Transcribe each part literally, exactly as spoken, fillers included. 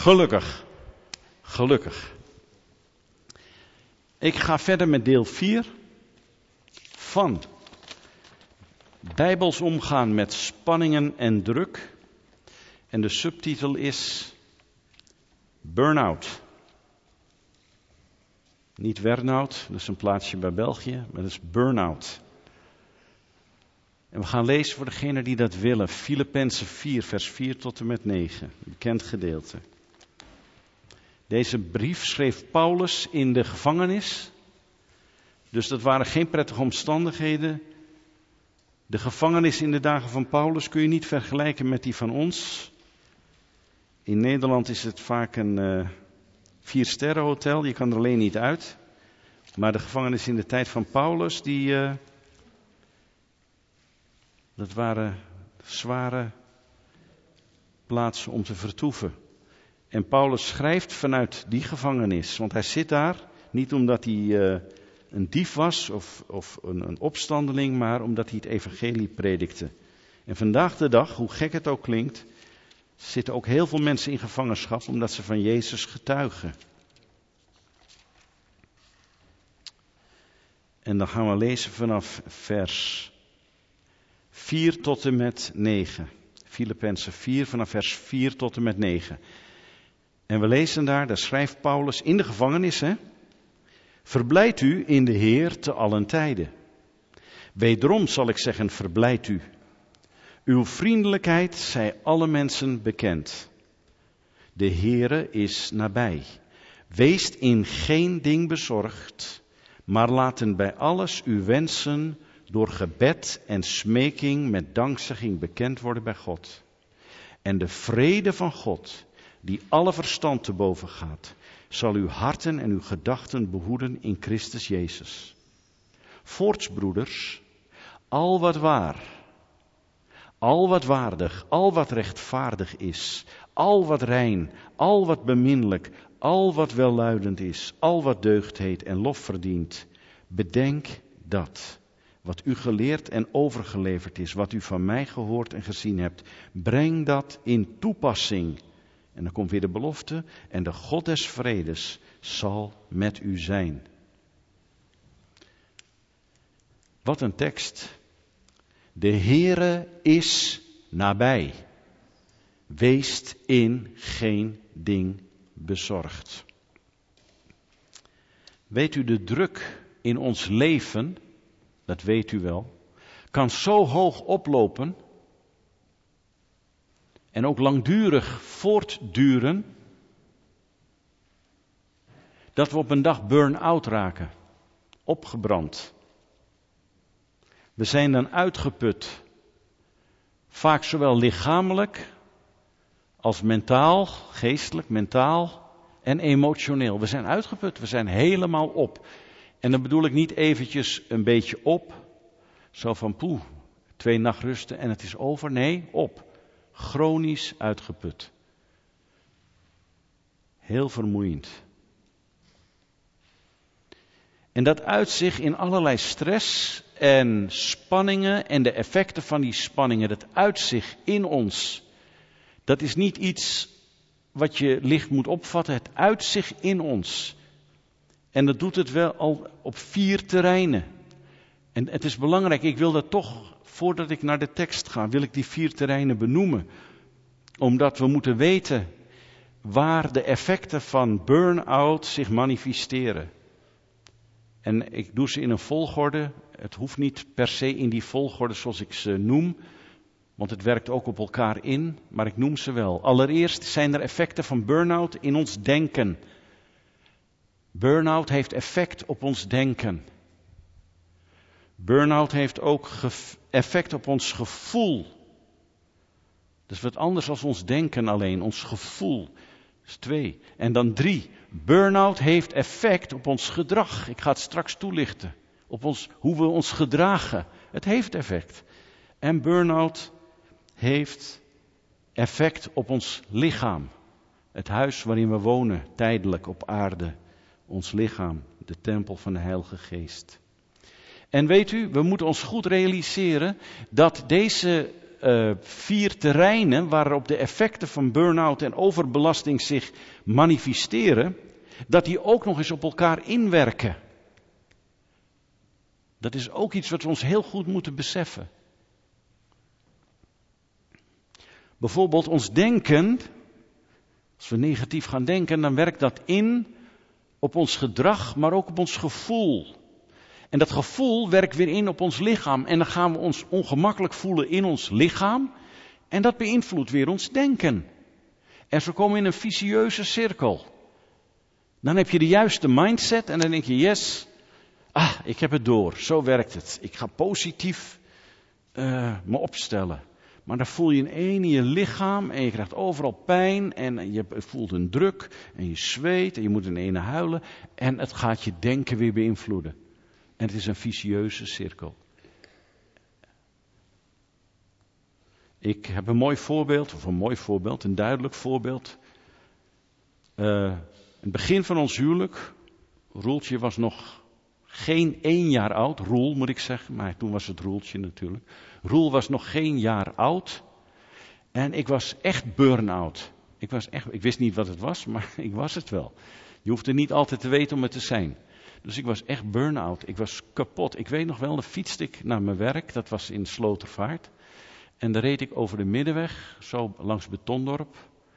Gelukkig. Gelukkig. Ik ga verder met deel vier van Bijbels omgaan met spanningen en druk. En de subtitel is Burn-out. Niet Wernhout, dat is een plaatsje bij België, maar dat is Burn-out. En we gaan lezen voor degenen die dat willen. Filippenzen vier, vers vier tot en met negen. Bekend gedeelte. Deze brief schreef Paulus in de gevangenis. Dus dat waren geen prettige omstandigheden. De gevangenis in de dagen van Paulus kun je niet vergelijken met die van ons. In Nederland is het vaak een uh, vier-sterren-hotel. Je kan er alleen niet uit. Maar de gevangenis in de tijd van Paulus, die... Uh, dat waren zware plaatsen om te vertoeven. En Paulus schrijft vanuit die gevangenis. Want hij zit daar, niet omdat hij uh, een dief was of, of een, een opstandeling, maar omdat hij het evangelie predikte. En vandaag de dag, hoe gek het ook klinkt, zitten ook heel veel mensen in gevangenschap omdat ze van Jezus getuigen. En dan gaan we lezen vanaf vers vier tot en met negen. Filippenzen vier, vanaf vers vier tot en met negen. En we lezen daar, daar schrijft Paulus in de gevangenis, hè. Verblijd u in de Heer te allen tijden. Wederom zal ik zeggen, verblijd u. Uw vriendelijkheid zij alle mensen bekend. De Heere is nabij. Wees in geen ding bezorgd, maar laten bij alles uw wensen door gebed en smeking met dankzegging bekend worden bij God. En de vrede van God, die alle verstand te boven gaat, zal uw harten en uw gedachten behoeden in Christus Jezus. Voorts, broeders, al wat waar, al wat waardig, al wat rechtvaardig is, al wat rein, al wat beminnelijk, al wat welluidend is, al wat deugd heet en lof verdient, bedenk dat. Wat u geleerd en overgeleverd is, wat u van mij gehoord en gezien hebt, breng dat in toepassing. En dan komt weer de belofte, en de God des vredes zal met u zijn. Wat een tekst. De Heere is nabij. Weest in geen ding bezorgd. Weet u, de druk in ons leven, dat weet u wel, kan zo hoog oplopen en ook langdurig voortduren, dat we op een dag burn-out raken, opgebrand. We zijn dan uitgeput, vaak zowel lichamelijk als mentaal, geestelijk, mentaal en emotioneel. We zijn uitgeput, we zijn helemaal op. En dan bedoel ik niet eventjes een beetje op, zo van poeh, twee nachtrusten en het is over. Nee, op. Chronisch uitgeput. Heel vermoeiend. En dat uit zich in allerlei stress en spanningen en de effecten van die spanningen. Dat uit zich in ons. Dat is niet iets wat je licht moet opvatten. Het uit zich in ons. En dat doet het wel al op vier terreinen. En het is belangrijk, ik wil dat toch, voordat ik naar de tekst ga, wil ik die vier terreinen benoemen. Omdat we moeten weten waar de effecten van burn-out zich manifesteren. En ik doe ze in een volgorde. Het hoeft niet per se in die volgorde zoals ik ze noem. Want het werkt ook op elkaar in, maar ik noem ze wel. Allereerst zijn er effecten van burn-out in ons denken. Burn-out heeft effect op ons denken. Burn-out heeft ook ge- effect op ons gevoel. Dat is wat anders dan ons denken alleen, ons gevoel. Dat is twee. En dan drie. Burn-out heeft effect op ons gedrag. Ik ga het straks toelichten. Op ons, hoe we ons gedragen. Het heeft effect. En burn-out heeft effect op ons lichaam. Het huis waarin we wonen, tijdelijk op aarde. Ons lichaam, de tempel van de Heilige Geest. En weet u, we moeten ons goed realiseren dat deze uh, vier terreinen waarop de effecten van burn-out en overbelasting zich manifesteren, dat die ook nog eens op elkaar inwerken. Dat is ook iets wat we ons heel goed moeten beseffen. Bijvoorbeeld ons denken, als we negatief gaan denken, dan werkt dat in op ons gedrag, maar ook op ons gevoel. En dat gevoel werkt weer in op ons lichaam. En dan gaan we ons ongemakkelijk voelen in ons lichaam. En dat beïnvloedt weer ons denken. En zo komen we in een vicieuze cirkel. Dan heb je de juiste mindset en dan denk je, yes, ah, ik heb het door, zo werkt het. Ik ga positief uh, me opstellen. Maar dan voel je een een in je lichaam en je krijgt overal pijn en je voelt een druk en je zweet en je moet in ene huilen. En het gaat je denken weer beïnvloeden. En het is een vicieuze cirkel. Ik heb een mooi voorbeeld, of een mooi voorbeeld, een duidelijk voorbeeld. Uh, het begin van ons huwelijk, Roeltje was nog geen één jaar oud. Roel moet ik zeggen, maar toen was het Roeltje natuurlijk. Roel was nog geen jaar oud. En ik was echt burn-out. Ik was echt, ik wist niet wat het was, maar ik was het wel. Je hoeft het niet altijd te weten om het te zijn. Dus ik was echt burn-out. Ik was kapot. Ik weet nog wel, dan fietste ik naar mijn werk. Dat was in Slotervaart. En daar reed ik over de middenweg, zo langs Betondorp.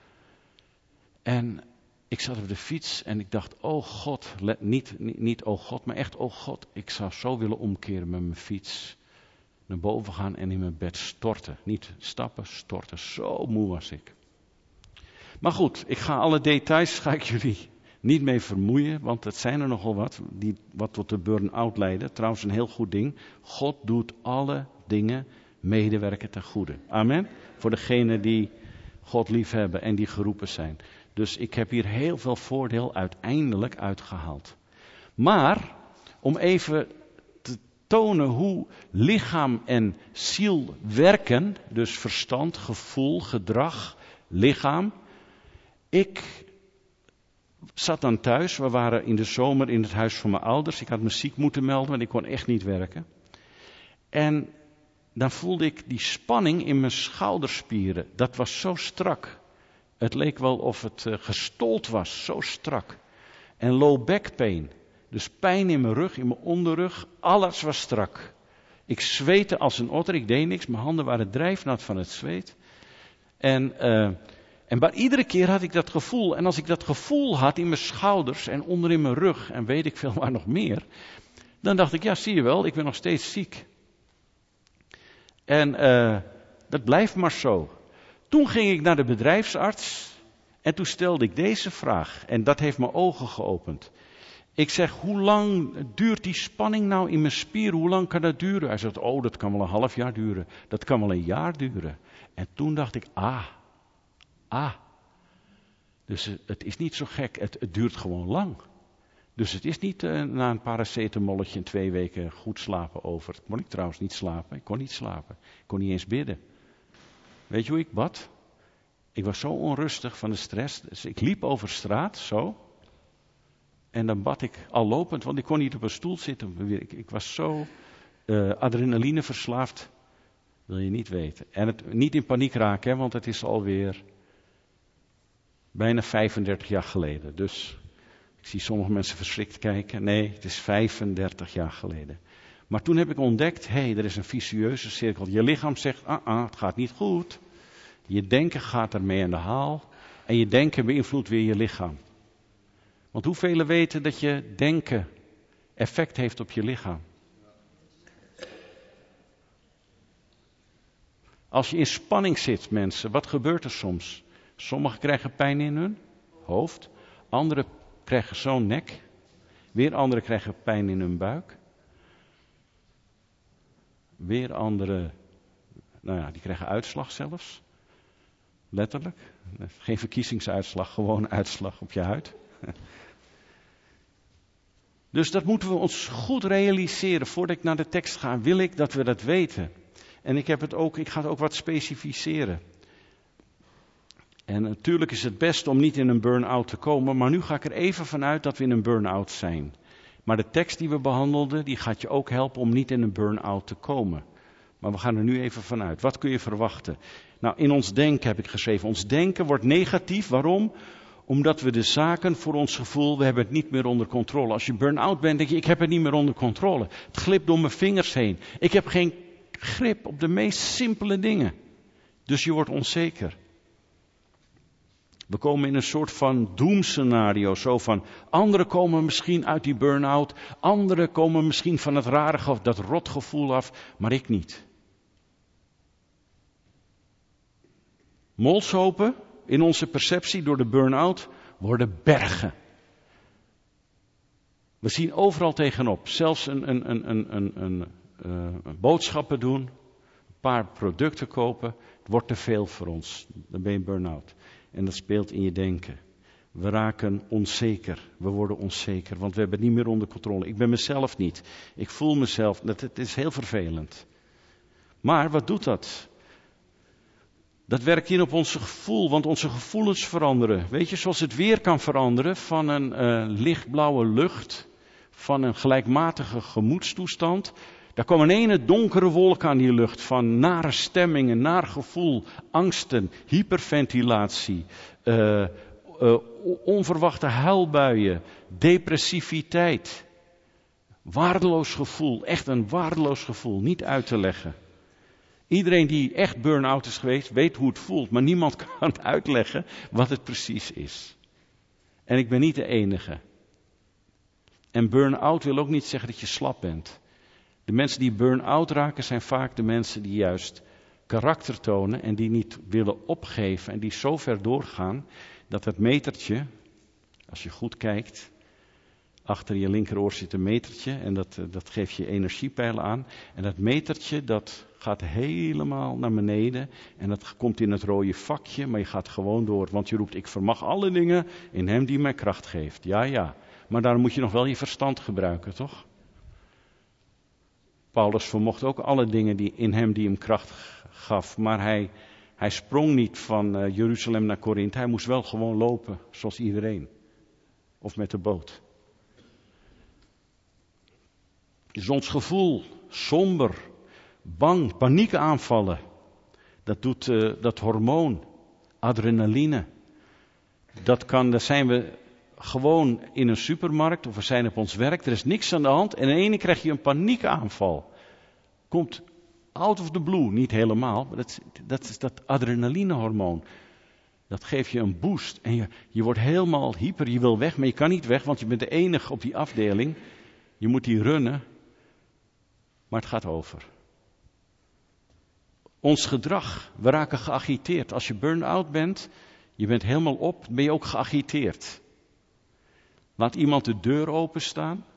En ik zat op de fiets en ik dacht, oh God, let, niet, niet, niet oh God, maar echt oh God. Ik zou zo willen omkeren met mijn fiets. Naar boven gaan en in mijn bed storten. Niet stappen, storten. Zo moe was ik. Maar goed, ik ga alle details, ga ik jullie niet mee vermoeien, want het zijn er nogal wat, die wat tot de burn-out leiden. Trouwens een heel goed ding. God doet alle dingen medewerken ten goede. Amen. Voor degenen die God lief hebben en die geroepen zijn. Dus ik heb hier heel veel voordeel uiteindelijk uitgehaald. Maar, om even te tonen hoe lichaam en ziel werken, dus verstand, gevoel, gedrag, lichaam. Ik zat dan thuis, we waren in de zomer in het huis van mijn ouders. Ik had me ziek moeten melden, want ik kon echt niet werken. En dan voelde ik die spanning in mijn schouderspieren. Dat was zo strak. Het leek wel of het uh, gestold was, zo strak. En low back pain. Dus pijn in mijn rug, in mijn onderrug, alles was strak. Ik zweette als een otter, ik deed niks, mijn handen waren drijfnat van het zweet. En, uh, en maar iedere keer had ik dat gevoel. En als ik dat gevoel had in mijn schouders en onder in mijn rug en weet ik veel waar nog meer. Dan dacht ik, ja zie je wel, ik ben nog steeds ziek. En uh, dat blijft maar zo. Toen ging ik naar de bedrijfsarts en toen stelde ik deze vraag. En dat heeft mijn ogen geopend. Ik zeg, hoe lang duurt die spanning nou in mijn spieren? Hoe lang kan dat duren? Hij zegt, oh, dat kan wel een half jaar duren. Dat kan wel een jaar duren. En toen dacht ik, ah, ah. Dus het is niet zo gek, het, het duurt gewoon lang. Dus het is niet uh, na een paracetamolletje in twee weken goed slapen over. Kon ik trouwens niet slapen. Ik kon niet slapen. Ik kon niet eens bidden. Weet je hoe ik bad? Ik was zo onrustig van de stress. Dus ik liep over straat, zo. En dan bad ik al lopend, want ik kon niet op een stoel zitten. Ik, ik was zo uh, adrenaline verslaafd. Wil je niet weten. En het, niet in paniek raken, hè, want het is alweer bijna vijfendertig jaar geleden. Dus ik zie sommige mensen verschrikt kijken. Nee, het is vijfendertig jaar geleden. Maar toen heb ik ontdekt, hé, hey, er is een vicieuze cirkel. Je lichaam zegt, ah, ah, het gaat niet goed. Je denken gaat ermee aan de haal. En je denken beïnvloedt weer je lichaam. Want hoeveel weten dat je denken effect heeft op je lichaam? Als je in spanning zit, mensen, wat gebeurt er soms? Sommigen krijgen pijn in hun hoofd. Anderen krijgen zo'n nek. Weer anderen krijgen pijn in hun buik. Weer anderen, nou ja, die krijgen uitslag zelfs. Letterlijk. Geen verkiezingsuitslag, gewoon uitslag op je huid. Dus dat moeten we ons goed realiseren. Voordat ik naar de tekst ga, wil ik dat we dat weten. En ik heb het ook, ik ga het ook wat specificeren. En natuurlijk is het best om niet in een burn-out te komen, maar nu ga ik er even vanuit dat we in een burn-out zijn. Maar de tekst die we behandelden, die gaat je ook helpen om niet in een burn-out te komen. Maar we gaan er nu even vanuit. Wat kun je verwachten? Nou, in ons denken heb ik geschreven. Ons denken wordt negatief. Waarom? Omdat we de zaken voor ons gevoel, we hebben het niet meer onder controle. Als je burn-out bent, denk je, ik heb het niet meer onder controle. Het glipt door mijn vingers heen. Ik heb geen grip op de meest simpele dingen. Dus je wordt onzeker. We komen in een soort van doemscenario. Zo van, anderen komen misschien uit die burn-out. Anderen komen misschien van het rare, dat rotgevoel af. Maar ik niet. Molshopen in onze perceptie door de burn-out worden bergen. We zien overal tegenop. Zelfs een, een, een, een, een, een, een boodschappen doen. Een paar producten kopen. Het wordt te veel voor ons. Dan ben je burn-out. En dat speelt in je denken. We raken onzeker. We worden onzeker. Want we hebben het niet meer onder controle. Ik ben mezelf niet. Ik voel mezelf. Dat, het is heel vervelend. Maar wat doet dat? Dat werkt in op onze gevoel. Want onze gevoelens veranderen. Weet je, zoals het weer kan veranderen. Van een uh, lichtblauwe lucht. Van een gelijkmatige gemoedstoestand. Daar kwam een ene donkere wolk aan die lucht van nare stemmingen, naar gevoel, angsten, hyperventilatie, uh, uh, onverwachte huilbuien, depressiviteit. Waardeloos gevoel, echt een waardeloos gevoel, niet uit te leggen. Iedereen die echt burn-out is geweest, weet hoe het voelt, maar niemand kan uitleggen wat het precies is. En ik ben niet de enige. En burn-out wil ook niet zeggen dat je slap bent. De mensen die burn-out raken zijn vaak de mensen die juist karakter tonen en die niet willen opgeven en die zo ver doorgaan dat het metertje, als je goed kijkt, achter je linkeroor zit een metertje en dat, dat geeft je energiepijlen aan. En dat metertje dat gaat helemaal naar beneden en dat komt in het rode vakje, maar je gaat gewoon door, want je roept ik vermag alle dingen in hem die mij kracht geeft. Ja, ja, maar daarom moet je nog wel je verstand gebruiken, toch? Paulus vermocht ook alle dingen die in hem die hem kracht gaf. Maar hij, hij sprong niet van uh, Jeruzalem naar Korinthe. Hij moest wel gewoon lopen, zoals iedereen. Of met de boot. Dus ons gevoel, somber, bang, paniekaanvallen. Dat doet uh, dat hormoon, adrenaline. Dat kan, daar zijn we gewoon in een supermarkt of we zijn op ons werk. Er is niks aan de hand en in ene krijg je een paniekaanval. Komt out of the blue, niet helemaal, maar dat, dat is dat adrenalinehormoon. Dat geeft je een boost en je, je wordt helemaal hyper, je wil weg, maar je kan niet weg, want je bent de enige op die afdeling. Je moet die runnen, maar het gaat over. Ons gedrag, we raken geagiteerd. Als je burn-out bent, je bent helemaal op, ben je ook geagiteerd. Laat iemand de deur openstaan.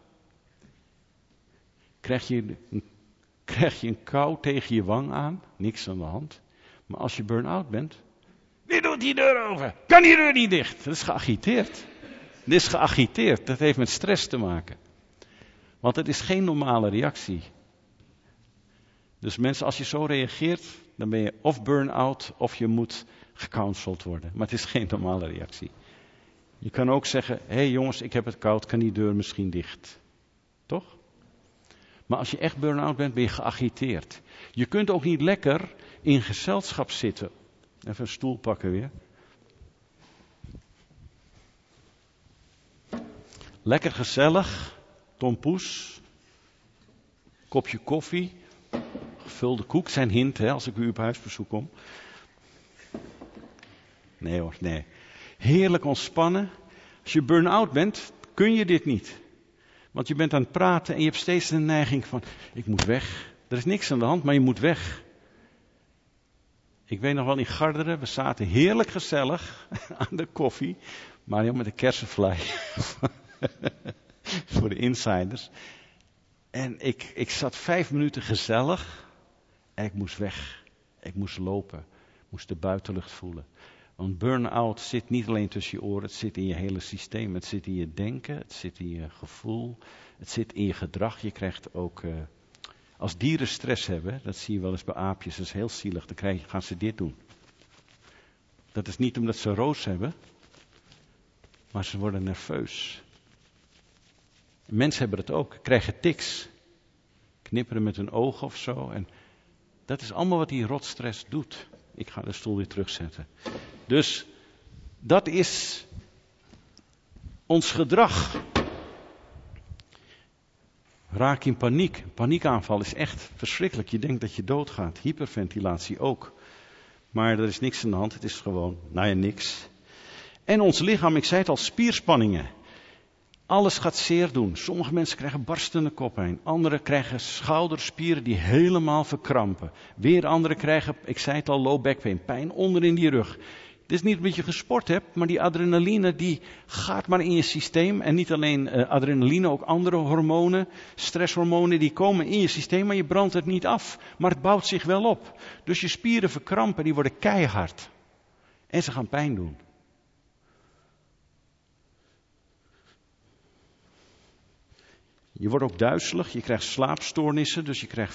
Krijg je, krijg je een kou tegen je wang aan. Niks aan de hand. Maar als je burn-out bent. Wie doet die deur open? Kan die deur niet dicht? Dat is geagiteerd. Dat is geagiteerd. Dat heeft met stress te maken. Want het is geen normale reactie. Dus mensen, als je zo reageert. Dan ben je of burn-out of je moet gecounseld worden. Maar het is geen normale reactie. Je kan ook zeggen, hé hey jongens, ik heb het koud, kan die deur misschien dicht? Toch? Maar als je echt burn-out bent, ben je geagiteerd. Je kunt ook niet lekker in gezelschap zitten. Even een stoel pakken weer. Lekker gezellig, tompoes, kopje koffie, gevulde koek, zijn hint hè, als ik bij u op huisbezoek kom. Nee hoor, nee. Heerlijk ontspannen. Als je burn-out bent, kun je dit niet. Want je bent aan het praten en je hebt steeds de neiging van, ik moet weg. Er is niks aan de hand, maar je moet weg. Ik weet nog wel in Garderen, we zaten heerlijk gezellig aan de koffie. Maar met een kersenvlei. Voor de insiders. En ik, ik zat vijf minuten gezellig. En ik moest weg. Ik moest lopen. Ik moest de buitenlucht voelen. Want burn-out zit niet alleen tussen je oren, het zit in je hele systeem. Het zit in je denken, het zit in je gevoel, het zit in je gedrag. Je krijgt ook, uh, als dieren stress hebben, dat zie je wel eens bij aapjes, dat is heel zielig, dan krijg je, gaan ze dit doen. Dat is niet omdat ze roos hebben, maar ze worden nerveus. Mensen hebben het ook, krijgen tics. Knipperen met hun ogen of zo. En Dat is allemaal wat die rotstress doet. Ik ga de stoel weer terugzetten. Dus dat is ons gedrag. Raak in paniek. Paniekaanval is echt verschrikkelijk. Je denkt dat je doodgaat. Hyperventilatie ook. Maar er is niks aan de hand. Het is gewoon, nou ja, niks. En ons lichaam, ik zei het al, spierspanningen. Alles gaat zeer doen. Sommige mensen krijgen barstende koppijn. Anderen krijgen schouderspieren die helemaal verkrampen. Weer anderen krijgen, ik zei het al, low back pain. Pijn onder in die rug. Het is niet omdat je gesport hebt, maar die adrenaline die gaat maar in je systeem. En niet alleen uh, adrenaline, ook andere hormonen, stresshormonen, die komen in je systeem, maar je brandt het niet af. Maar het bouwt zich wel op. Dus je spieren verkrampen, die worden keihard. En ze gaan pijn doen. Je wordt ook duizelig, je krijgt slaapstoornissen, dus je krijgt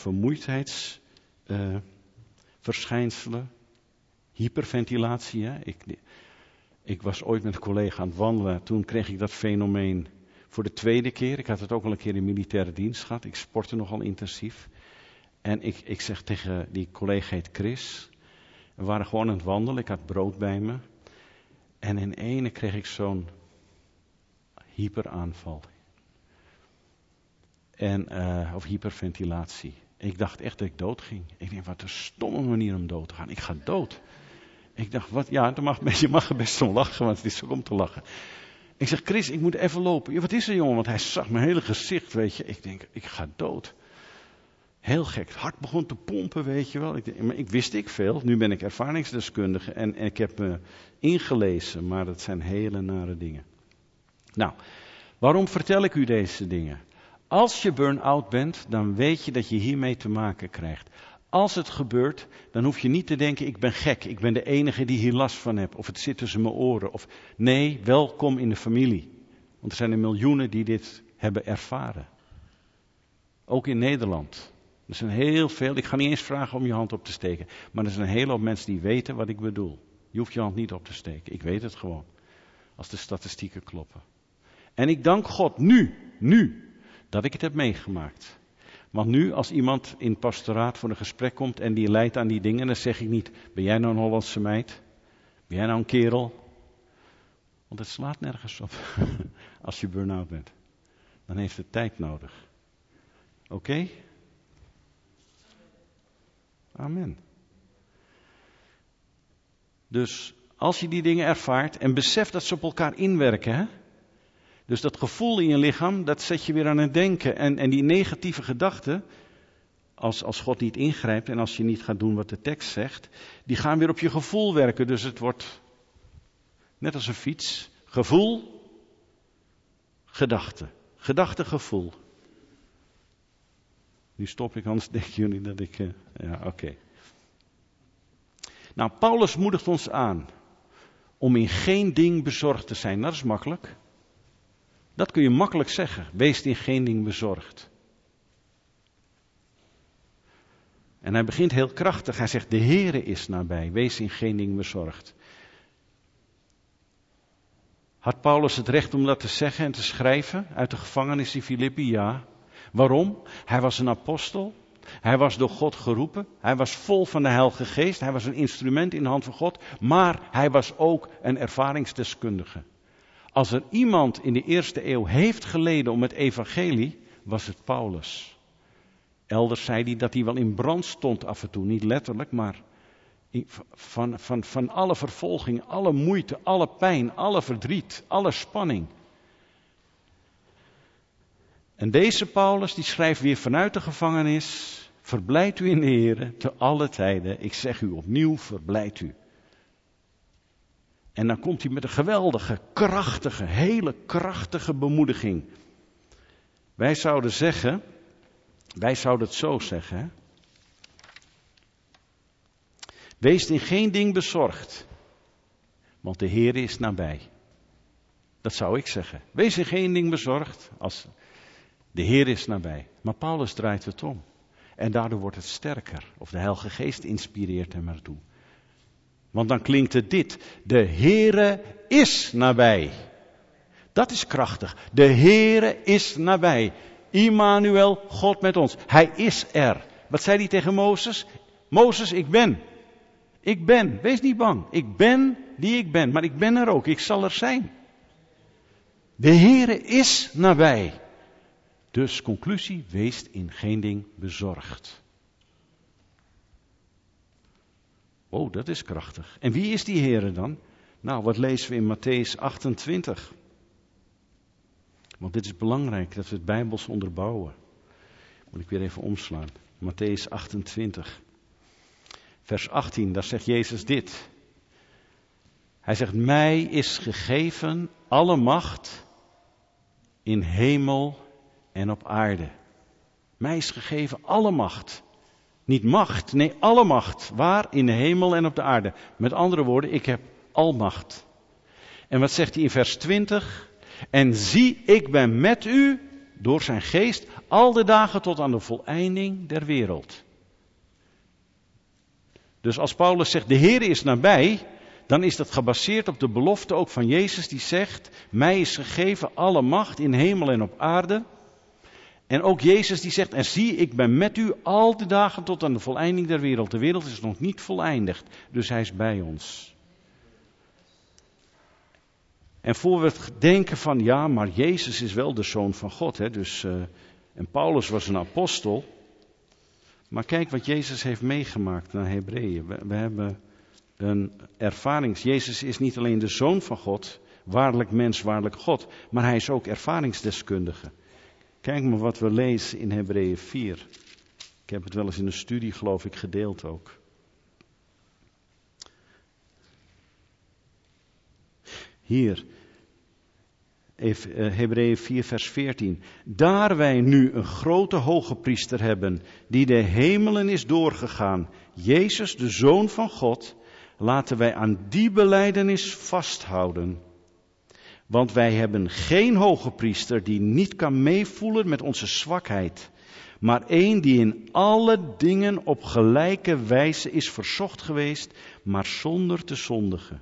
vermoeidheidsverschijnselen. Uh, Hyperventilatie. Hè? Ik, ik was ooit met een collega aan het wandelen, toen kreeg ik dat fenomeen voor de tweede keer. Ik had het ook al een keer in militaire dienst gehad, ik sportte nogal intensief. En ik, ik zeg tegen die collega, heet Chris, we waren gewoon aan het wandelen, ik had brood bij me. En in ene kreeg ik zo'n hyperaanval. En, uh, of hyperventilatie. Ik dacht echt dat ik dood ging. Ik denk, wat een stomme manier om dood te gaan. Ik ga dood. Ik dacht, wat, ja, mag, je mag er best om lachen, want het is ook om te lachen. Ik zeg, Chris, ik moet even lopen. Ja, wat is er, jongen? Want hij zag mijn hele gezicht, weet je. Ik denk, ik ga dood. Heel gek. Het hart begon te pompen, weet je wel. Ik, denk, maar ik wist ik veel. Nu ben ik ervaringsdeskundige en, en ik heb me ingelezen. Maar dat zijn hele nare dingen. Nou, waarom vertel ik u deze dingen? Als je burn-out bent, dan weet je dat je hiermee te maken krijgt. Als het gebeurt, dan hoef je niet te denken, ik ben gek, ik ben de enige die hier last van heb. Of het zit tussen mijn oren. Of nee, welkom in de familie. Want er zijn er miljoenen die dit hebben ervaren. Ook in Nederland. Er zijn heel veel, ik ga niet eens vragen om je hand op te steken. Maar er zijn een hele hoop mensen die weten wat ik bedoel. Je hoeft je hand niet op te steken, ik weet het gewoon. Als de statistieken kloppen. En ik dank God nu, nu. Dat ik het heb meegemaakt. Want nu, als iemand in het pastoraat voor een gesprek komt en die lijdt aan die dingen, dan zeg ik niet, ben jij nou een Hollandse meid? Ben jij nou een kerel? Want het slaat nergens op. Als je burn-out bent. Dan heeft het tijd nodig. Oké? Okay? Amen. Dus, als je die dingen ervaart en beseft dat ze op elkaar inwerken, hè? Dus dat gevoel in je lichaam, dat zet je weer aan het denken. En, en die negatieve gedachten, als, als God niet ingrijpt en als je niet gaat doen wat de tekst zegt, die gaan weer op je gevoel werken. Dus het wordt net als een fiets. Gevoel, gedachte. Gedachte, gevoel. Nu stop ik, anders denken jullie dat ik... Uh, ja, oké. Okay. Nou, Paulus moedigt ons aan om in geen ding bezorgd te zijn. Dat is makkelijk. Dat kun je makkelijk zeggen. Wees in geen ding bezorgd. En hij begint heel krachtig. Hij zegt, de Heere is nabij. Wees in geen ding bezorgd. Had Paulus het recht om dat te zeggen en te schrijven uit de gevangenis in Filippi? Ja. Waarom? Hij was een apostel. Hij was door God geroepen. Hij was vol van de Heilige Geest. Hij was een instrument in de hand van God. Maar hij was ook een ervaringsdeskundige. Als er iemand in de eerste eeuw heeft geleden om het evangelie, was het Paulus. Elders zei hij dat hij wel in brand stond af en toe. Niet letterlijk, maar van, van, van alle vervolging, alle moeite, alle pijn, alle verdriet, alle spanning. En deze Paulus, die schrijft weer vanuit de gevangenis, verblijd u in de Heere te alle tijden. Ik zeg u opnieuw, verblijd u. En dan komt hij met een geweldige, krachtige, hele krachtige bemoediging. Wij zouden zeggen, wij zouden het zo zeggen. Hè? Wees in geen ding bezorgd, want de Heer is nabij. Dat zou ik zeggen. Wees in geen ding bezorgd, als de Heer is nabij. Maar Paulus draait het om. En daardoor wordt het sterker. Of de Heilige Geest inspireert hem ertoe. Want dan klinkt het dit. De Heere is nabij. Dat is krachtig. De Heere is nabij. Immanuel, God met ons. Hij is er. Wat zei hij tegen Mozes? Mozes, ik ben. Ik ben. Wees niet bang. Ik ben die ik ben. Maar ik ben er ook. Ik zal er zijn. De Heere is nabij. Dus conclusie, wees in geen ding bezorgd. Oh, dat is krachtig. En wie is die Heere dan? Nou, wat lezen we in Matthäus achtentwintig? Want dit is belangrijk, dat we het Bijbels onderbouwen. Moet ik weer even omslaan. Matthäus achtentwintig. Vers achttien, daar zegt Jezus dit. Hij zegt, mij is gegeven alle macht in hemel en op aarde. Mij is gegeven alle macht. Niet macht, nee alle macht. Waar? In de hemel en op de aarde. Met andere woorden, ik heb almacht. En wat zegt hij in vers twintig? En zie, ik ben met u, door zijn geest, al de dagen tot aan de voleinding der wereld. Dus als Paulus zegt, de Heer is nabij, dan is dat gebaseerd op de belofte ook van Jezus die zegt, mij is gegeven alle macht in hemel en op aarde. En ook Jezus die zegt, en zie, ik ben met u al de dagen tot aan de voleinding der wereld. De wereld is nog niet voleindigd, dus hij is bij ons. En voor we denken van, ja, maar Jezus is wel de Zoon van God. Hè? Dus, uh, en Paulus was een apostel. Maar kijk wat Jezus heeft meegemaakt naar Hebreeën. We, we hebben een ervaring. Jezus is niet alleen de Zoon van God, waarlijk mens, waarlijk God. Maar hij is ook ervaringsdeskundige. Kijk maar wat we lezen in Hebreeën vier. Ik heb het wel eens in een studie, geloof ik, gedeeld ook. Hier, Hebreeën vier vers veertien. Daar wij nu een grote hoge priester hebben, die de hemelen is doorgegaan, Jezus de Zoon van God, laten wij aan die belijdenis vasthouden. Want wij hebben geen hoge priester die niet kan meevoelen met onze zwakheid, maar één die in alle dingen op gelijke wijze is verzocht geweest, maar zonder te zondigen.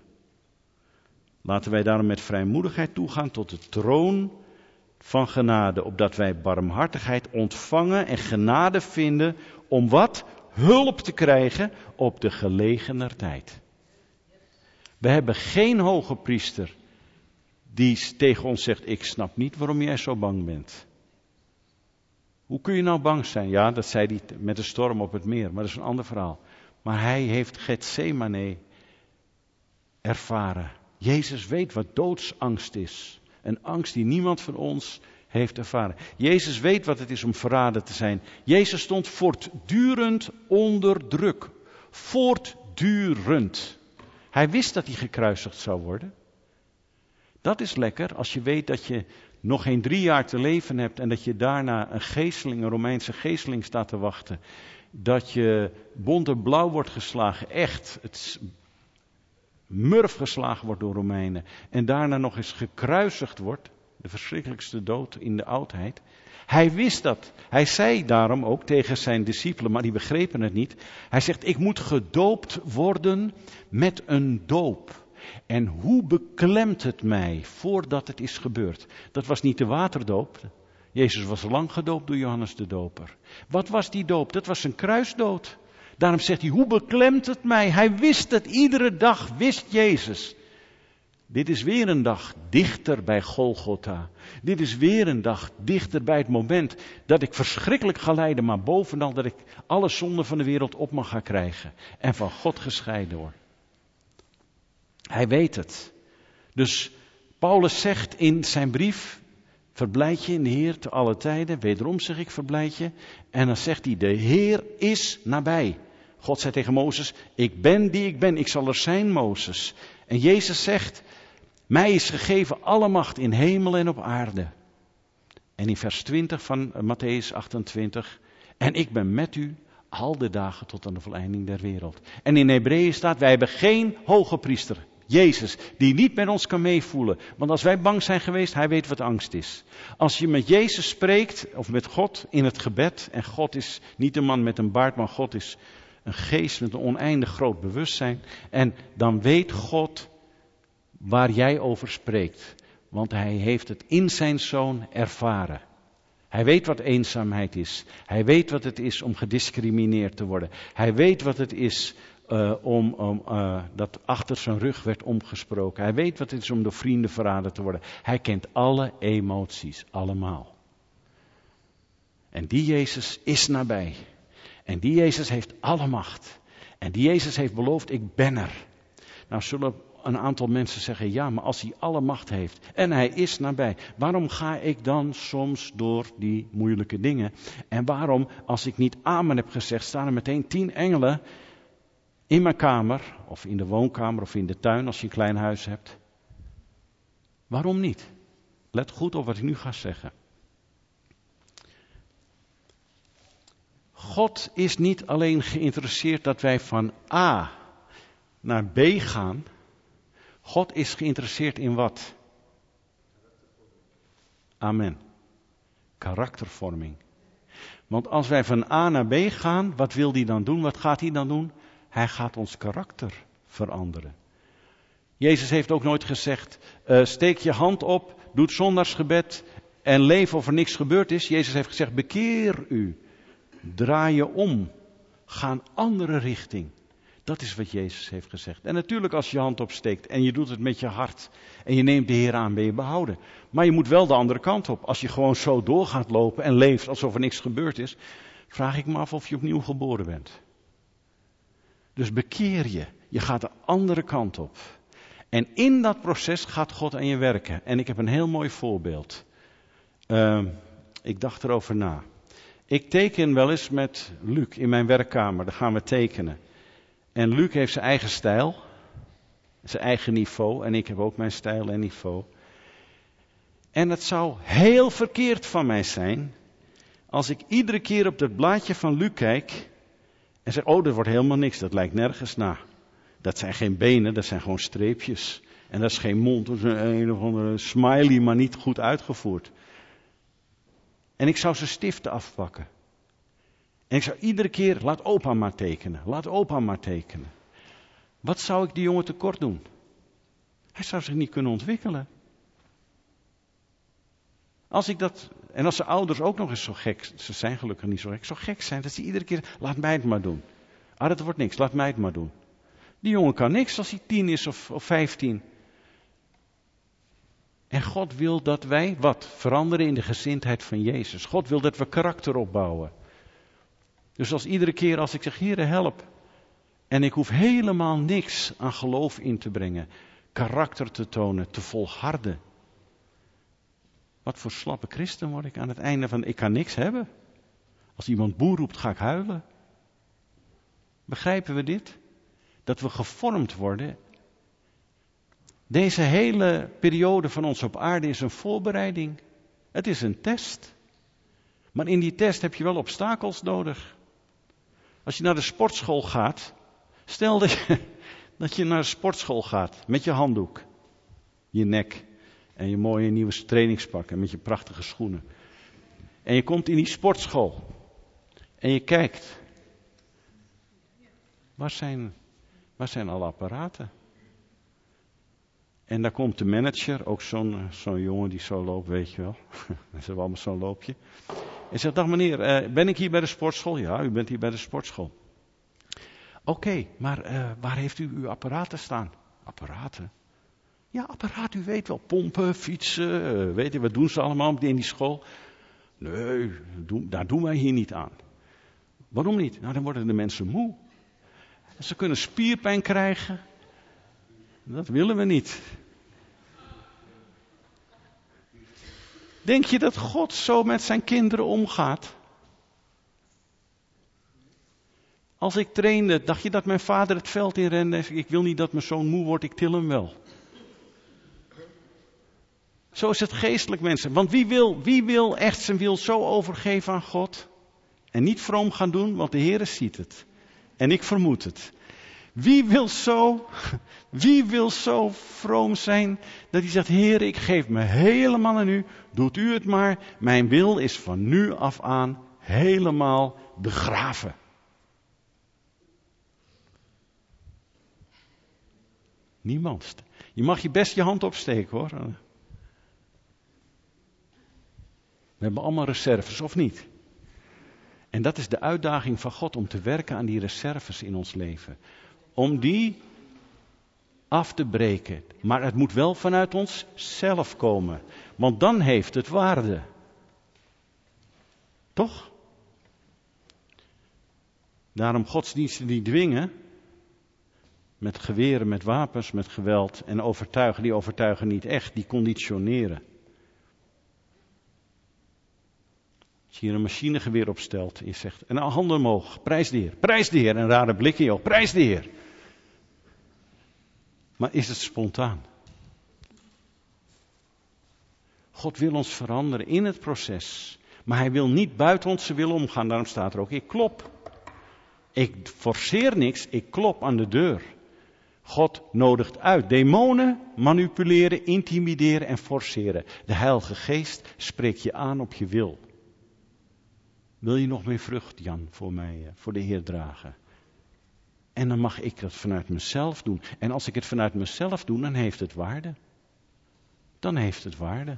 Laten wij daarom met vrijmoedigheid toegaan tot de troon van genade, opdat wij barmhartigheid ontvangen en genade vinden om wat? Hulp te krijgen op de gelegener tijd. We hebben geen hoge priester die tegen ons zegt, ik snap niet waarom jij zo bang bent. Hoe kun je nou bang zijn? Ja, dat zei hij met de storm op het meer, maar dat is een ander verhaal. Maar hij heeft Getsemane ervaren. Jezus weet wat doodsangst is. Een angst die niemand van ons heeft ervaren. Jezus weet wat het is om verraden te zijn. Jezus stond voortdurend onder druk. Voortdurend. Hij wist dat hij gekruisigd zou worden. Dat is lekker als je weet dat je nog geen drie jaar te leven hebt en dat je daarna een geesteling, een Romeinse geesteling staat te wachten. Dat je bont en blauw wordt geslagen, echt, het murf geslagen wordt door Romeinen. En daarna nog eens gekruisigd wordt, de verschrikkelijkste dood in de oudheid. Hij wist dat. Hij zei daarom ook tegen zijn discipelen, maar die begrepen het niet. Hij zegt, ik moet gedoopt worden met een doop. En hoe beklemt het mij voordat het is gebeurd? Dat was niet de waterdoop. Jezus was lang gedoopt door Johannes de Doper. Wat was die doop? Dat was een kruisdood. Daarom zegt hij, hoe beklemt het mij? Hij wist het, iedere dag wist Jezus. Dit is weer een dag dichter bij Golgotha. Dit is weer een dag dichter bij het moment dat ik verschrikkelijk ga lijden, maar bovenal dat ik alle zonden van de wereld op mag gaan krijgen. En van God gescheiden word. Hij weet het. Dus Paulus zegt in zijn brief, verblijd je in de Heer te alle tijden. Wederom zeg ik, verblijd je. En dan zegt hij, de Heer is nabij. God zei tegen Mozes, ik ben die ik ben, ik zal er zijn, Mozes. En Jezus zegt, mij is gegeven alle macht in hemel en op aarde. En in vers twintig van Matthäus achtentwintig, en ik ben met u al de dagen tot aan de voleinding der wereld. En in Hebreeën staat, wij hebben geen hoge priester, Jezus, die niet met ons kan meevoelen. Want als wij bang zijn geweest, hij weet wat angst is. Als je met Jezus spreekt, of met God in het gebed, en God is niet een man met een baard, maar God is een geest met een oneindig groot bewustzijn. En dan weet God waar jij over spreekt. Want hij heeft het in zijn Zoon ervaren. Hij weet wat eenzaamheid is. Hij weet wat het is om gediscrimineerd te worden. Hij weet wat het is uh, om, om uh, dat achter zijn rug werd omgesproken. Hij weet wat het is om door vrienden verraden te worden. Hij kent alle emoties, allemaal. En die Jezus is nabij. En die Jezus heeft alle macht. En die Jezus heeft beloofd, ik ben er. Nou zullen een aantal mensen zeggen, ja, maar als hij alle macht heeft en hij is nabij, waarom ga ik dan soms door die moeilijke dingen? En waarom, als ik niet amen heb gezegd, staan er meteen tien engelen in mijn kamer, of in de woonkamer, of in de tuin, als je een klein huis hebt? Waarom niet? Let goed op wat ik nu ga zeggen. God is niet alleen geïnteresseerd dat wij van A naar B gaan. God is geïnteresseerd in wat? Amen. Karaktervorming. Want als wij van A naar B gaan, wat wil hij dan doen? Wat gaat hij dan doen? Hij gaat ons karakter veranderen. Jezus heeft ook nooit gezegd, uh, steek je hand op, doe het zondagsgebed en leef of er niks gebeurd is. Jezus heeft gezegd, bekeer u. Draai je om. Ga een andere richting. Dat is wat Jezus heeft gezegd. En natuurlijk als je je hand opsteekt en je doet het met je hart en je neemt de Heer aan, ben je behouden. Maar je moet wel de andere kant op. Als je gewoon zo door gaat lopen en leeft alsof er niks gebeurd is, vraag ik me af of je opnieuw geboren bent. Dus bekeer je. Je gaat de andere kant op. En in dat proces gaat God aan je werken. En ik heb een heel mooi voorbeeld. Uh, ik dacht erover na. Ik teken wel eens met Luc in mijn werkkamer. Daar gaan we tekenen. En Luc heeft zijn eigen stijl. Zijn eigen niveau. En ik heb ook mijn stijl en niveau. En het zou heel verkeerd van mij zijn als ik iedere keer op dat blaadje van Luc kijk en zeg, oh, dat wordt helemaal niks, dat lijkt nergens na. Dat zijn geen benen, dat zijn gewoon streepjes. En dat is geen mond, dat is een, een of andere smiley, maar niet goed uitgevoerd. En ik zou zijn stiften afpakken. En ik zou iedere keer, laat opa maar tekenen, laat opa maar tekenen. Wat zou ik die jongen tekort doen? Hij zou zich niet kunnen ontwikkelen. Als ik dat, en als zijn ouders ook nog eens zo gek, ze zijn gelukkig niet zo gek, zo gek zijn, dat ze iedere keer, laat mij het maar doen. Ah, dat wordt niks, laat mij het maar doen. Die jongen kan niks als hij tien is of, of vijftien. En God wil dat wij, wat? Veranderen in de gezindheid van Jezus. God wil dat we karakter opbouwen. Dus als iedere keer als ik zeg, Heere, help. En ik hoef helemaal niks aan geloof in te brengen. Karakter te tonen, te volharden. Wat voor slappe christen word ik aan het einde van, ik kan niks hebben. Als iemand boer roept, ga ik huilen. Begrijpen we dit? Dat we gevormd worden. Deze hele periode van ons op aarde is een voorbereiding. Het is een test. Maar in die test heb je wel obstakels nodig. Als je naar de sportschool gaat, stel dat je, dat je naar de sportschool gaat met je handdoek, je nek en je mooie nieuwe trainingspak en met je prachtige schoenen. En je komt in die sportschool en je kijkt. Waar zijn, waar zijn alle apparaten? En daar komt de manager, ook zo'n, zo'n jongen die zo loopt, weet je wel. Ze hebben allemaal zo'n loopje. En zegt, dag meneer, uh, ben ik hier bij de sportschool? Ja, u bent hier bij de sportschool. Oké, okay, maar uh, waar heeft u uw apparaten staan? Apparaten? Ja, apparaat, u weet wel, pompen, fietsen, uh, weet je, wat doen ze allemaal in die school? Nee, doen, daar doen wij hier niet aan. Waarom niet? Nou, dan worden de mensen moe. Ze kunnen spierpijn krijgen. Dat willen we niet. Denk je dat God zo met zijn kinderen omgaat? Als ik trainde, dacht je dat mijn vader het veld inrende en zei, ik wil niet dat mijn zoon moe wordt, ik til hem wel. Zo is het geestelijk, mensen. Want wie wil, wie wil echt zijn wil zo overgeven aan God? En niet vroom gaan doen, want de Heere ziet het. En ik vermoed het. Wie wil zo, wie wil zo vroom zijn dat hij zegt, Heer, ik geef me helemaal aan u, doet u het maar. Mijn wil is van nu af aan helemaal begraven. Niemand. Je mag je best je hand opsteken hoor. We hebben allemaal reserves, of niet? En dat is de uitdaging van God, om te werken aan die reserves in ons leven. Om die af te breken. Maar het moet wel vanuit ons zelf komen. Want dan heeft het waarde. Toch? Daarom godsdiensten die dwingen. Met geweren, met wapens, met geweld. En overtuigen, die overtuigen niet echt. Die conditioneren. Als je hier een machinegeweer opstelt en je zegt, en handen omhoog, prijs de Heer, prijs de Heer, en rare blik in je oog, prijs de Heer. Maar is het spontaan? God wil ons veranderen in het proces, maar hij wil niet buiten onze wil omgaan, daarom staat er ook, ik klop. Ik forceer niks, ik klop aan de deur. God nodigt uit. Demonen manipuleren, intimideren en forceren. De Heilige Geest spreekt je aan op je wil. Wil je nog meer vrucht, Jan, voor mij, voor de Heer dragen? En dan mag ik dat vanuit mezelf doen. En als ik het vanuit mezelf doe, dan heeft het waarde. Dan heeft het waarde.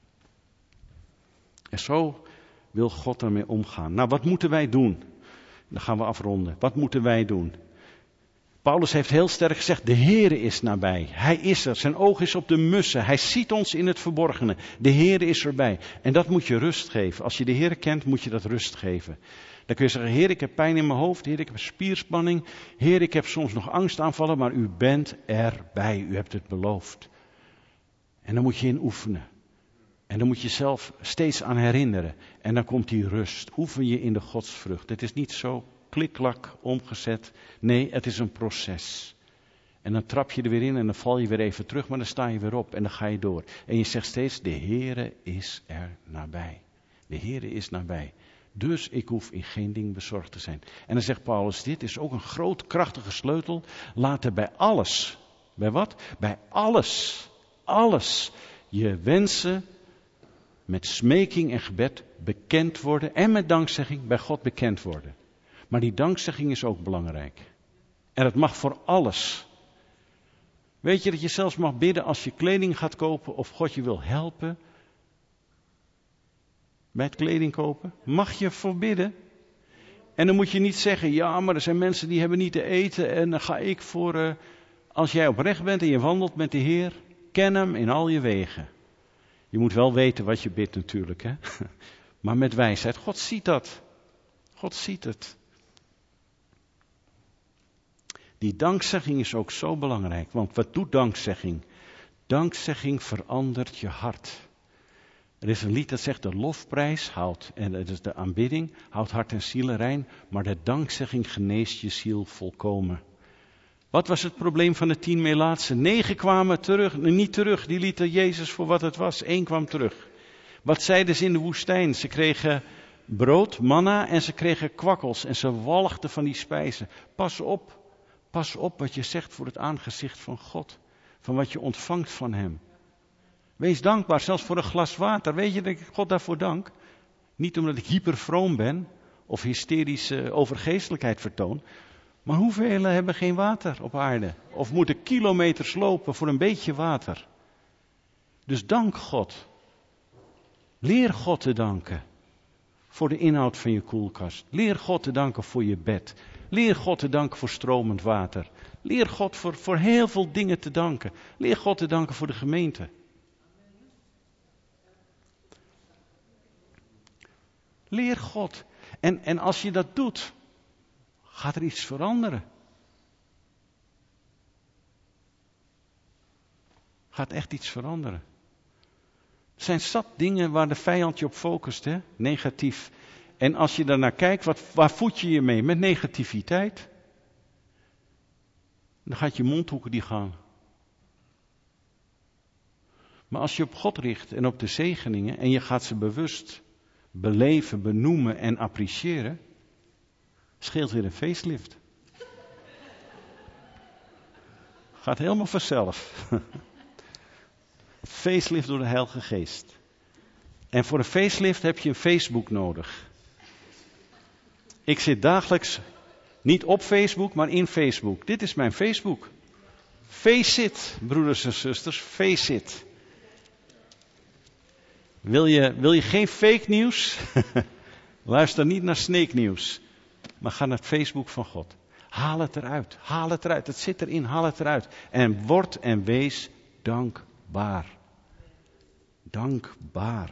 En zo wil God ermee omgaan. Nou, wat moeten wij doen? Dan gaan we afronden. Wat moeten wij doen? Paulus heeft heel sterk gezegd, de Heere is nabij. Hij is er, zijn oog is op de mussen. Hij ziet ons in het verborgene. De Heere is erbij. En dat moet je rust geven. Als je de Heere kent, moet je dat rust geven. Dan kun je zeggen, Heer, ik heb pijn in mijn hoofd. Heer, ik heb spierspanning. Heer, ik heb soms nog angstaanvallen, maar u bent erbij. U hebt het beloofd. En dan moet je in oefenen. En dan moet je jezelf steeds aan herinneren. En dan komt die rust. Oefen je in de godsvrucht. Het is niet zo klikklak omgezet. Nee, het is een proces. En dan trap je er weer in en dan val je weer even terug, maar dan sta je weer op en dan ga je door. En je zegt steeds, de Heere is er nabij. De Heere is nabij. Dus ik hoef in geen ding bezorgd te zijn. En dan zegt Paulus, dit is ook een groot krachtige sleutel. Laat er bij alles, bij wat? Bij alles, alles, je wensen met smeking en gebed bekend worden. En met dankzegging bij God bekend worden. Maar die dankzegging is ook belangrijk. En het mag voor alles. Weet je dat je zelfs mag bidden als je kleding gaat kopen of God je wil helpen? Bij het kleding kopen? Mag je voor bidden? En dan moet je niet zeggen, ja, maar er zijn mensen die hebben niet te eten en dan ga ik voor... Uh, als jij oprecht bent en je wandelt met de Heer, ken hem in al je wegen. Je moet wel weten wat je bidt natuurlijk, hè? Maar met wijsheid. God ziet dat. God ziet het. Die dankzegging is ook zo belangrijk. Want wat doet dankzegging? Dankzegging verandert je hart. Er is een lied dat zegt, de lofprijs houdt, en dat is de aanbidding, houdt hart en ziel rein, maar de dankzegging geneest je ziel volkomen. Wat was het probleem van de tien Melaatsen? Negen kwamen terug, niet terug, die lieten Jezus voor wat het was. Eén kwam terug. Wat zeiden ze in de woestijn? Ze kregen brood, manna en ze kregen kwakkels en ze walgden van die spijzen. Pas op, pas op wat je zegt voor het aangezicht van God. Van wat je ontvangt van hem. Wees dankbaar, zelfs voor een glas water. Weet je dat ik God daarvoor dank? Niet omdat ik hypervroom ben of hysterische overgeestelijkheid vertoon. Maar hoeveel hebben geen water op aarde? Of moeten kilometers lopen voor een beetje water? Dus dank God. Leer God te danken voor de inhoud van je koelkast. Leer God te danken voor je bed. Leer God te danken voor stromend water. Leer God voor, voor heel veel dingen te danken. Leer God te danken voor de gemeente. Leer God. En, en als je dat doet, gaat er iets veranderen. Gaat echt iets veranderen. Er zijn zat dingen waar de vijand je op focust, hè? Negatief. En als je daarnaar kijkt, wat, waar voed je je mee? Met negativiteit. Dan gaat je mondhoeken die gaan. Maar als je op God richt en op de zegeningen en je gaat ze bewust beleven, benoemen en appreciëren, scheelt weer een facelift. Gaat helemaal vanzelf. Facelift door de Heilige Geest. En voor een facelift heb je een Facebook nodig. Ik zit dagelijks niet op Facebook, maar in Facebook. Dit is mijn Facebook. Face it, broeders en zusters, face it. Wil je, wil je geen fake nieuws? Luister niet naar sneaknieuws. Maar ga naar het Facebook van God. Haal het eruit. Haal het eruit. Het zit erin. Haal het eruit. En word en wees dankbaar. Dankbaar.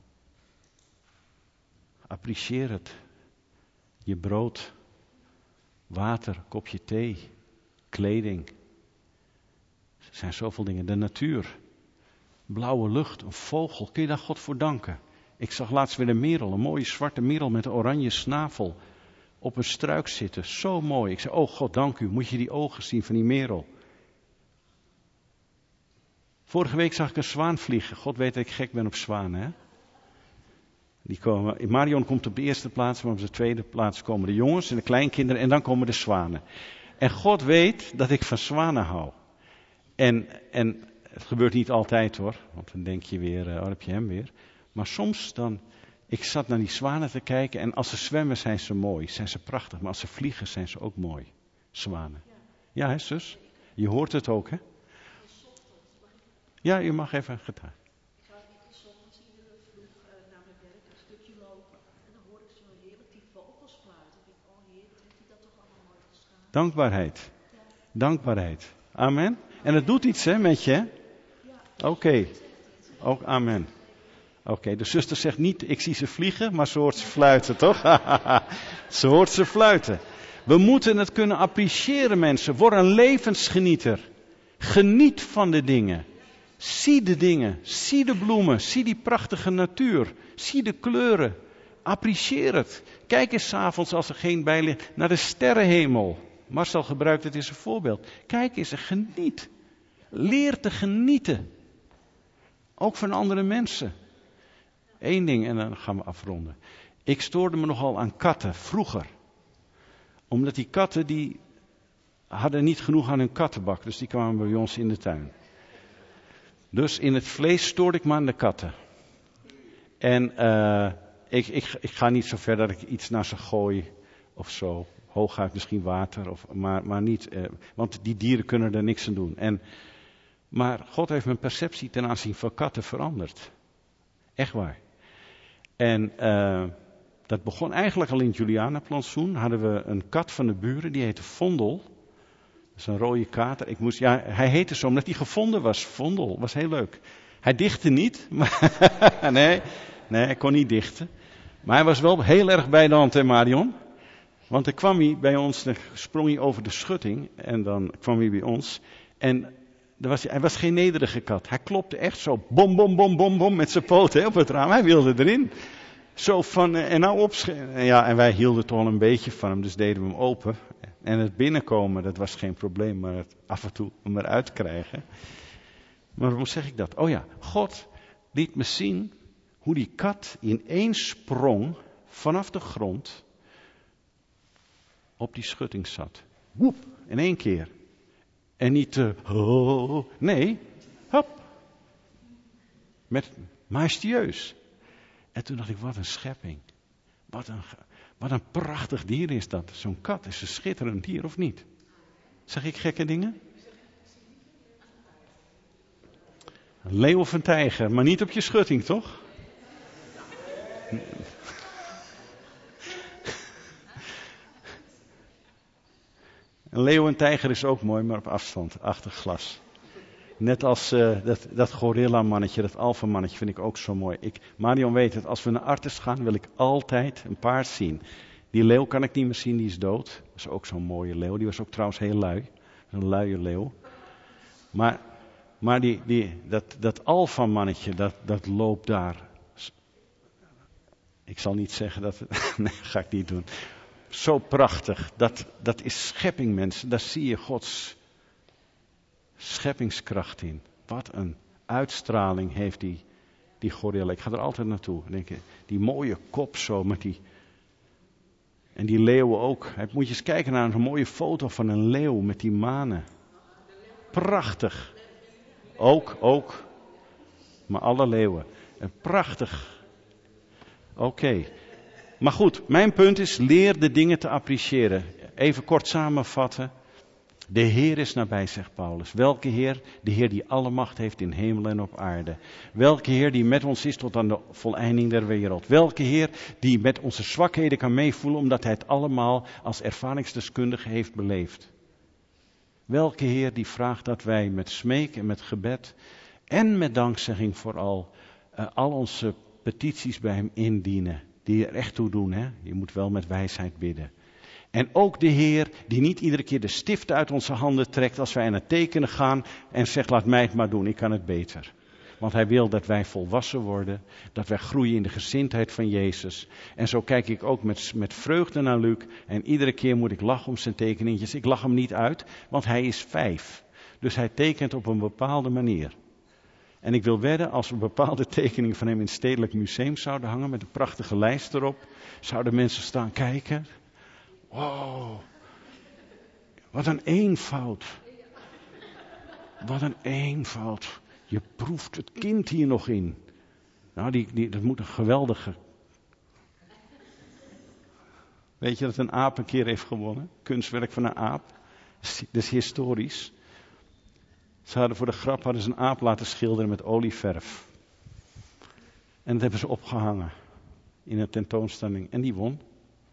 Apprecieer het. Je brood, water, kopje thee, kleding. Er zijn zoveel dingen. De natuur. Blauwe lucht, een vogel. Kun je daar God voor danken? Ik zag laatst weer een merel. Een mooie zwarte merel met een oranje snavel. Op een struik zitten. Zo mooi. Ik zei, oh God, dank u. Moet je die ogen zien van die merel. Vorige week zag ik een zwaan vliegen. God weet dat ik gek ben op zwanen, hè? Die komen, Marion komt op de eerste plaats, maar op de tweede plaats komen de jongens en de kleinkinderen en dan komen de zwanen. En God weet dat ik van zwanen hou. En, en het gebeurt niet altijd hoor, want dan denk je weer, oh, heb je hem weer. Maar soms dan, ik zat naar die zwanen te kijken en als ze zwemmen zijn ze mooi, zijn ze prachtig. Maar als ze vliegen zijn ze ook mooi, zwanen. Ja hè zus? Je hoort het ook hè? Ja, u mag even getuigen. Dankbaarheid. Dankbaarheid. Amen. En het doet iets hè, met je. Oké. Okay. Ook amen. Oké, okay, de zuster zegt niet, ik zie ze vliegen, maar ze hoort ze fluiten, toch? Ze hoort ze fluiten. We moeten het kunnen appreciëren, mensen. Word een levensgenieter. Geniet van de dingen. Zie de dingen. Zie de bloemen. Zie die prachtige natuur. Zie de kleuren. Apprecieer het. Kijk eens 's avonds als er geen bij ligt naar de sterrenhemel. Marcel gebruikt het als een voorbeeld. Kijk eens en geniet. Leer te genieten. Ook van andere mensen. Eén ding en dan gaan we afronden. Ik stoorde me nogal aan katten vroeger. Omdat die katten die hadden niet genoeg aan hun kattenbak. Dus die kwamen bij ons in de tuin. Dus in het vlees stoorde ik me aan de katten. En uh, ik, ik, ik ga niet zo ver dat ik iets naar ze gooi of zo. Hooguit misschien water, of, maar, maar niet. Uh, want die dieren kunnen er niks aan doen. En, maar God heeft mijn perceptie ten aanzien van katten veranderd. Echt waar. En uh, dat begon eigenlijk al in het Julianaplantsoen. Hadden we een kat van de buren, die heette Vondel. Dat is een rode kater. Ik moest, ja, hij heette zo omdat hij gevonden was. Vondel, was heel leuk. Hij dichtte niet. Maar nee, nee, hij kon niet dichten. Maar hij was wel heel erg bij de hand, hè Marion? Want dan kwam hij bij ons, dan sprong hij over de schutting. En dan kwam hij bij ons. En er was, hij was geen nederige kat. Hij klopte echt zo bom, bom, bom, bom, bom met zijn poten hè, op het raam. Hij wilde erin. Zo van, en nou opschrijven. Ja, en wij hielden toch al een beetje van hem, dus deden we hem open. En het binnenkomen, dat was geen probleem, maar het af en toe hem eruit krijgen. Maar hoe zeg ik dat? Oh ja, God liet me zien hoe die kat ineens sprong vanaf de grond op die schutting zat. Woep, in één keer. En niet te, oh, nee, hop. Met majestueus. En toen dacht ik, wat een schepping. Wat een, wat een prachtig dier is dat. Zo'n kat is een schitterend dier, of niet? Zeg ik gekke dingen? Een leeuw of een tijger, maar niet op je schutting, toch? Een leeuw en tijger is ook mooi, maar op afstand, achter glas. Net als uh, dat, dat gorilla-mannetje, dat alfa-mannetje vind ik ook zo mooi. Ik, Marion weet het, als we naar Artes gaan wil ik altijd een paard zien. Die leeuw kan ik niet meer zien, die is dood. Dat is ook zo'n mooie leeuw. Die was ook trouwens heel lui. Een luie leeuw. Maar, maar die, die, dat, dat alfa-mannetje, dat, dat loopt daar. Ik zal niet zeggen dat... Nee, ga ik niet doen. Zo prachtig. Dat, dat is schepping, mensen. Daar zie je Gods scheppingskracht in. Wat een uitstraling heeft die, die gorilla. Ik ga er altijd naartoe. Denk je, die mooie kop zo met die... En die leeuwen ook. Moet je eens kijken naar een mooie foto van een leeuw met die manen. Prachtig. Ook, ook. Maar alle leeuwen. En prachtig. Oké. Okay. Maar goed, mijn punt is, leer de dingen te appreciëren. Even kort samenvatten. De Heer is nabij, zegt Paulus. Welke Heer? De Heer die alle macht heeft in hemel en op aarde. Welke Heer die met ons is tot aan de voleinding der wereld. Welke Heer die met onze zwakheden kan meevoelen omdat hij het allemaal als ervaringsdeskundige heeft beleefd. Welke Heer die vraagt dat wij met smeek en met gebed en met dankzegging vooral uh, al onze petities bij hem indienen. Die er echt toe doen, hè? Je moet wel met wijsheid bidden. En ook de Heer die niet iedere keer de stift uit onze handen trekt als wij aan het tekenen gaan en zegt laat mij het maar doen, ik kan het beter. Want hij wil dat wij volwassen worden, dat wij groeien in de gezindheid van Jezus. En zo kijk ik ook met, met vreugde naar Luc en iedere keer moet ik lachen om zijn tekeningetjes. Ik lach hem niet uit, want hij is vijf. Dus hij tekent op een bepaalde manier. En ik wil wedden, als we bepaalde tekeningen van hem in het Stedelijk Museum zouden hangen met een prachtige lijst erop, zouden mensen staan kijken. Wow, wat een eenvoud. Wat een eenvoud. Je proeft het kind hier nog in. Nou, die, die, dat moet een geweldige... Weet je dat een aap een keer heeft gewonnen? Kunstwerk van een aap. Dat is historisch. Ze hadden voor de grap hadden ze een aap laten schilderen met olieverf. En dat hebben ze opgehangen in een tentoonstelling. En die won.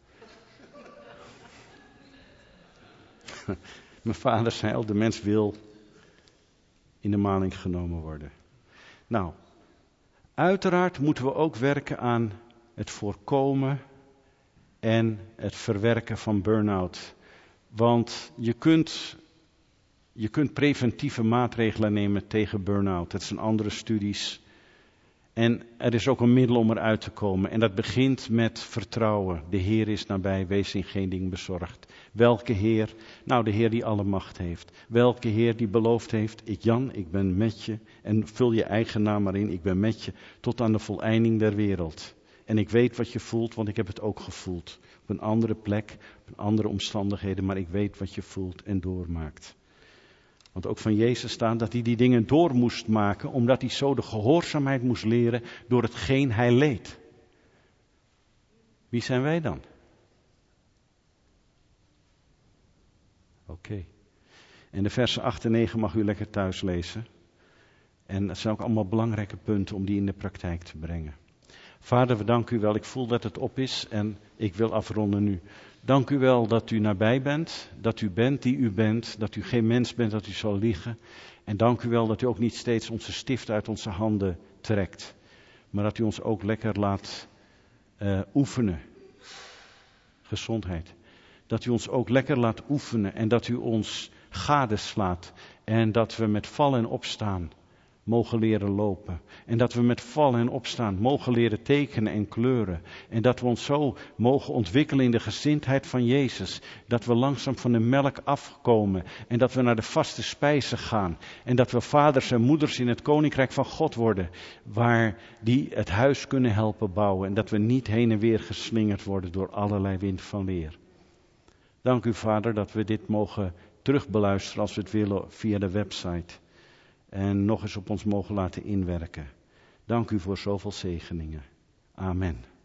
Mijn vader zei al, de mens wil in de maling genomen worden. Nou, uiteraard moeten we ook werken aan het voorkomen en het verwerken van burn-out. Want je kunt, je kunt preventieve maatregelen nemen tegen burn-out. Dat zijn andere studies. En er is ook een middel om eruit te komen. En dat begint met vertrouwen. De Heer is nabij, wees in geen ding bezorgd. Welke Heer? Nou, de Heer die alle macht heeft. Welke Heer die beloofd heeft, ik Jan, ik ben met je. En vul je eigen naam maar in, ik ben met je tot aan de voleinding der wereld. En ik weet wat je voelt, want ik heb het ook gevoeld. Op een andere plek, op andere omstandigheden, maar ik weet wat je voelt en doormaakt. Want ook van Jezus staat dat hij die dingen door moest maken, omdat hij zo de gehoorzaamheid moest leren door hetgeen hij leed. Wie zijn wij dan? Oké. Okay. En de versen acht en negen mag u lekker thuis lezen. En dat zijn ook allemaal belangrijke punten om die in de praktijk te brengen. Vader, we danken u wel. Ik voel dat het op is en ik wil afronden nu. Dank u wel dat u nabij bent, dat u bent die u bent, dat u geen mens bent dat u zal liegen. En dank u wel dat u ook niet steeds onze stift uit onze handen trekt, maar dat u ons ook lekker laat uh, oefenen. Gezondheid. Dat u ons ook lekker laat oefenen en dat u ons gadeslaat en dat we met vallen en opstaan mogen leren lopen. En dat we met vallen en opstaan mogen leren tekenen en kleuren. En dat we ons zo mogen ontwikkelen in de gezindheid van Jezus. Dat we langzaam van de melk afkomen. En dat we naar de vaste spijzen gaan. En dat we vaders en moeders in het koninkrijk van God worden. Waar die het huis kunnen helpen bouwen. En dat we niet heen en weer geslingerd worden door allerlei wind van leer. Dank u, Vader, dat we dit mogen terugbeluisteren als we het willen via de website. En nog eens op ons mogen laten inwerken. Dank u voor zoveel zegeningen. Amen.